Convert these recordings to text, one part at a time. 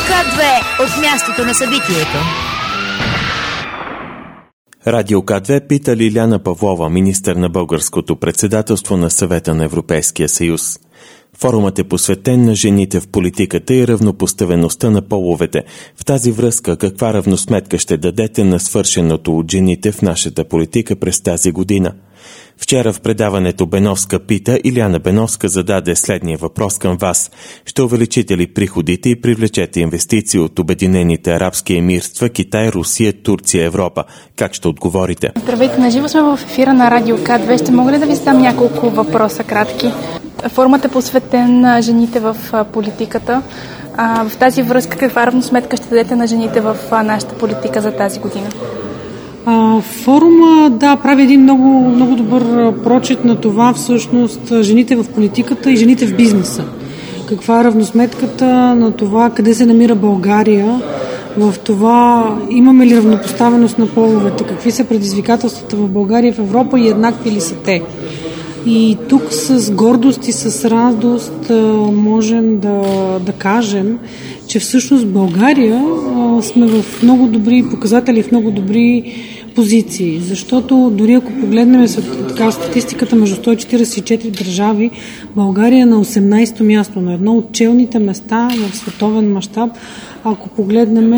К2 от мястото на събитието. Радио К2 пита Лиляна Павлова, министър на българското председателство на Съвета на Европейския съюз. Форумът е посветен на жените в политиката и равнопоставеността на половете. В тази връзка, каква равносметка ще дадете на свършеното от жените в нашата политика през тази година? Вчера в предаването Беновска пита, Иляна Беновска зададе следния въпрос към вас. Ще увеличите ли приходите и привлечете инвестиции от Обединените арабски емирства, Китай, Русия, Турция, Европа? Как ще отговорите? Здравейте, наживо сме в ефира на Радио К2. Ще мога ли да ви задам няколко въпроса кратки? Форумът е посветен на жените в политиката. В тази връзка, каква равносметка ще дадете на жените в нашата политика за тази година? Форума, прави един много, много добър прочит на това, всъщност, жените в политиката и жените в бизнеса. Каква е равносметката на това, къде се намира България, в това имаме ли равнопоставеност на половете, какви са предизвикателствата в България и в Европа и еднакви ли са те. И тук с гордост и с радост можем да кажем, че всъщност в България сме в много добри показатели, в много добри позиции, защото дори ако погледнем статистиката между 144 държави, България е на 18-то място, на едно от челните места в световен мащаб, ако погледнем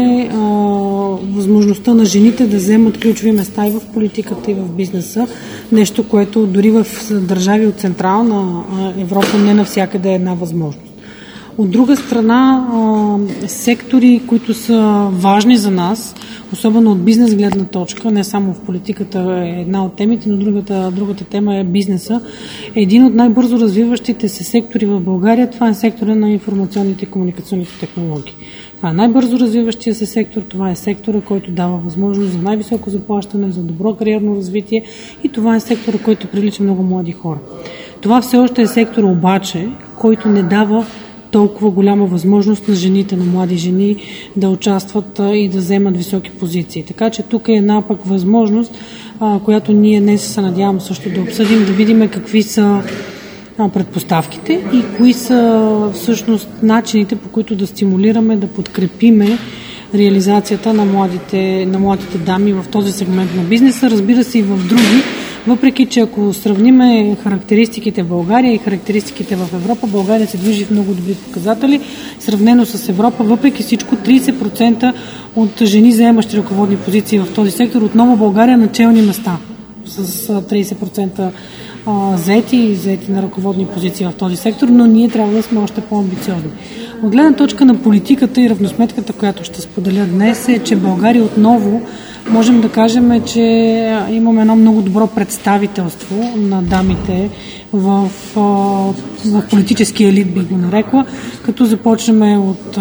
възможността на жените да вземат ключови места и в политиката, и в бизнеса, нещо, което дори в държави от Централна Европа не навсякъде е една възможност. От друга страна, сектори, които са важни за нас, особено от бизнес гледна точка, не само в политиката е една от темите, но другата тема е бизнеса. Един от най-бързо развиващите се сектори в България, това е сектора на информационните и комуникационните технологии. Това е най-бързо развиващия се сектор, това е сектора, който дава възможност за най-високо заплащане, за добро кариерно развитие и това е сектора, който привлича много млади хора. Това все още е сектор обаче, който не дава толкова голяма възможност на жените, на млади жени да участват и да вземат високи позиции. Така че тук е една пък възможност, която ние днес се надявам също да обсъдим, да видим какви са предпоставките и кои са всъщност начините, по които да стимулираме, да подкрепиме реализацията на младите дами в този сегмент на бизнеса, разбира се и в други. Въпреки че ако сравниме характеристиките в България и характеристиките в Европа, България се движи в много добри показатели. Сравнено с Европа, въпреки всичко 30% от жени, заемащи ръководни позиции в този сектор, отново България на челни места с 30% заети на ръководни позиции в този сектор, но ние трябва да сме още по-амбициозни. От гледна точка на политиката и равносметката, която ще споделя днес, е, че България отново можем да кажем, че имаме едно много добро представителство на дамите в политическия елит, би го нарекла, като започнем от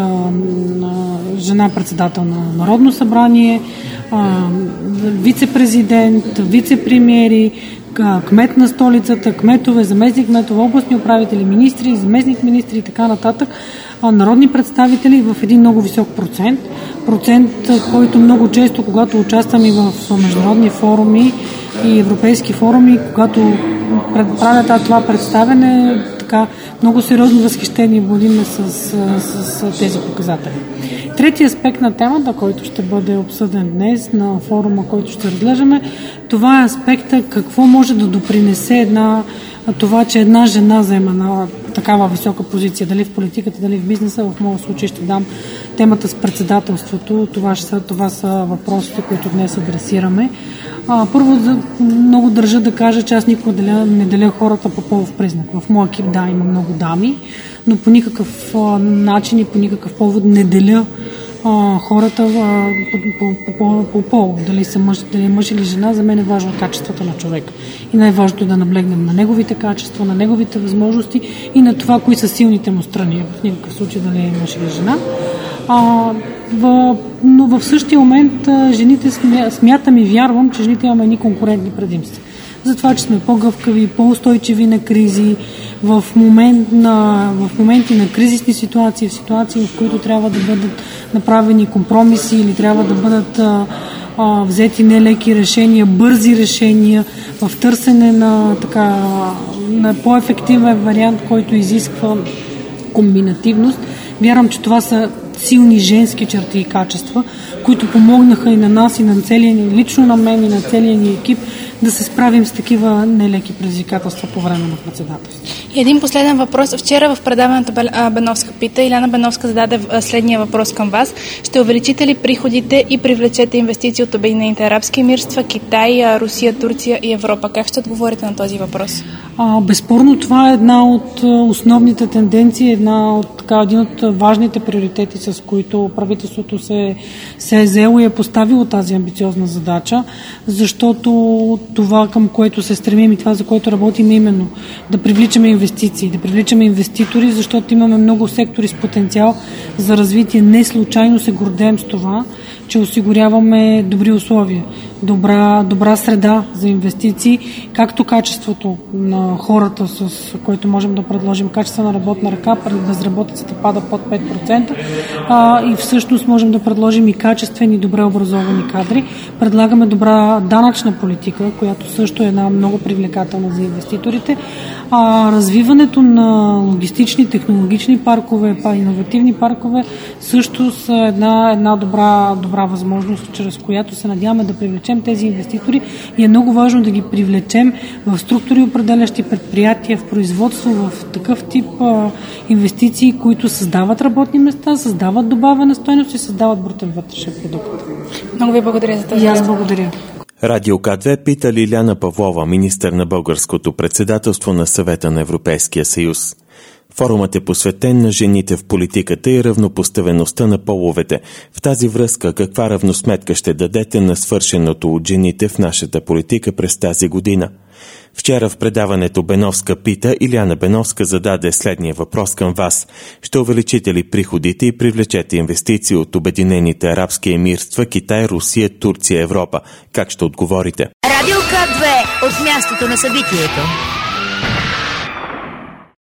жена председател на Народно събрание, вице-президент, вице-премиери, кмет на столицата, кметове, заместник-кметове, областни управители, министри, заместник-министри и така нататък, народни представители в един много висок процент, който много често, когато участваме в международни форуми и европейски форуми, когато правят това представяне, така много сериозно възхищение будиме с тези показатели. Трети аспект на темата, който ще бъде обсъден днес на форума, който ще разглеждаме, това е аспекта какво може да допринесе това, че една жена заема на такава висока позиция, дали в политиката, дали в бизнеса. В моя случай ще дам темата с председателството. Това са въпросите, които днес адресираме. Първо, много държа да кажа, че аз никога не деля хората по полов признак. В моя екип, има много дами, но по никакъв начин и по никакъв повод не деля хората по пол, дали е мъж или жена. За мен е важно качеството на човека. И най-важното е да наблегнем на неговите качества, на неговите възможности и на това, кои са силните му страни. В никакъв случай дали е мъж или жена. Но в същия момент жените смятам и вярвам, че жените имаме едни конкурентни предимства. Затова, че сме по-гъвкави, по-устойчиви на кризи, в моменти на кризисни ситуации, в ситуации, в които трябва да бъдат направени компромиси или трябва да бъдат взети нелеки решения, бързи решения, в търсене на по-ефективен вариант, който изисква комбинативност. Вярвам, че това са силни женски черти и качества, които помогнаха и на нас, и на целия ни, лично на мен и на целия ни екип, да се справим с такива нелеки предизвикателства по време на председателство. И един последен въпрос. Вчера в предаването Беновска пита, Иляна Беновска зададе следния въпрос към вас. Ще увеличите ли приходите и привлечете инвестиции от Обединените арабски емирства, Китай, Русия, Турция и Европа? Как ще отговорите на този въпрос? Безспорно това е една от основните тенденции, един от важните приоритети, с които правителството се е взело и е поставило тази амбициозна задача, защото това, към което се стремим и това, за което работим, именно да привличаме инвестиции, да привличаме инвеститори, защото имаме много сектори с потенциал за развитие. Не случайно се гордеем с това, че осигуряваме добри условия, добра среда за инвестиции, както качеството на хората, с което можем да предложим качествена работна ръка, безработицата пада под 5%, и всъщност можем да предложим и качествени, добре образовани кадри. Предлагаме добра данъчна политика, която също е една много привлекателна за инвеститорите. Развиването на логистични, технологични паркове, иновативни паркове също са една добра възможност, чрез която се надяваме да привлечем тези инвеститори, и е много важно да ги привлечем в структури определящи предприятия, в производство, в такъв тип инвестиции, които създават работни места, създават добавена стойност и създават брутен вътрешен продукт. Много ви благодаря за този. И аз благодаря. Радио К2 пита Лиляна Павлова, министър на българското председателство на Съвета на Европейския съюз. Форумът е посветен на жените в политиката и равнопоставеността на половете. В тази връзка, каква равносметка ще дадете на свършеното от жените в нашата политика през тази година? Вчера в предаването Беновска пита, Иляна Беновска зададе следния въпрос към вас. Ще увеличите ли приходите и привлечете инвестиции от Обединените арабски емирства, Китай, Русия, Турция, Европа? Как ще отговорите? Радио К2 от мястото на събитието.